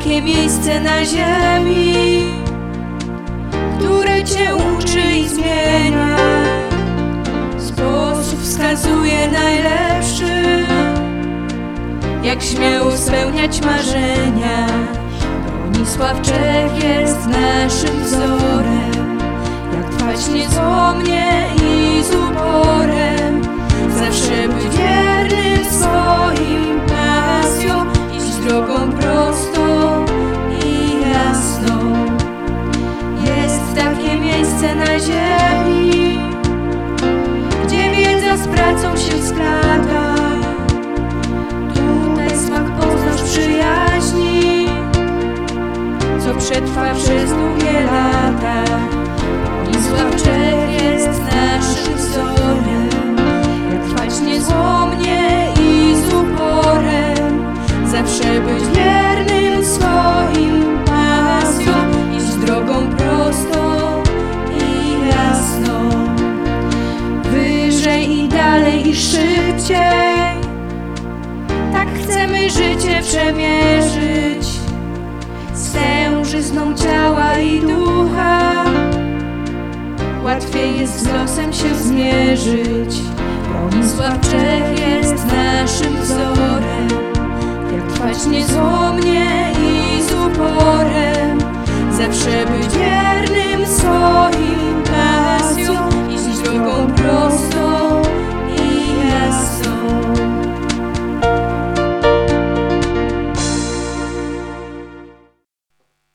takie miejsce na ziemi, które Cię uczy i zmienia. Sposób wskazuje najlepszy, jak śmiało spełniać marzenia. Bronisław Czech jest naszym wzorem, jak trwać niezłomnie i z uporem, zawsze być wiernym swoim pasjom, iść drogą prostą i jasną. Jest takie miejsce na ziemi, gdzie wiedza z pracą się splata. Tutaj smak poznasz przyjaźni, co przetrwa przez długie lata. Bronisław Czech jest naszym wzorem, jak trwać niezłomnie i z uporem, zawsze być wiernym swoim pasjom, iść drogą prostą i jasną. Wyżej i dalej i szybciej, tak chcemy życie przemierzyć, z tężyzną ciała i ducha łatwiej jest z losem się zmierzyć. Bronisław Czech jest naszym wzorem, jak trwać niezłomnie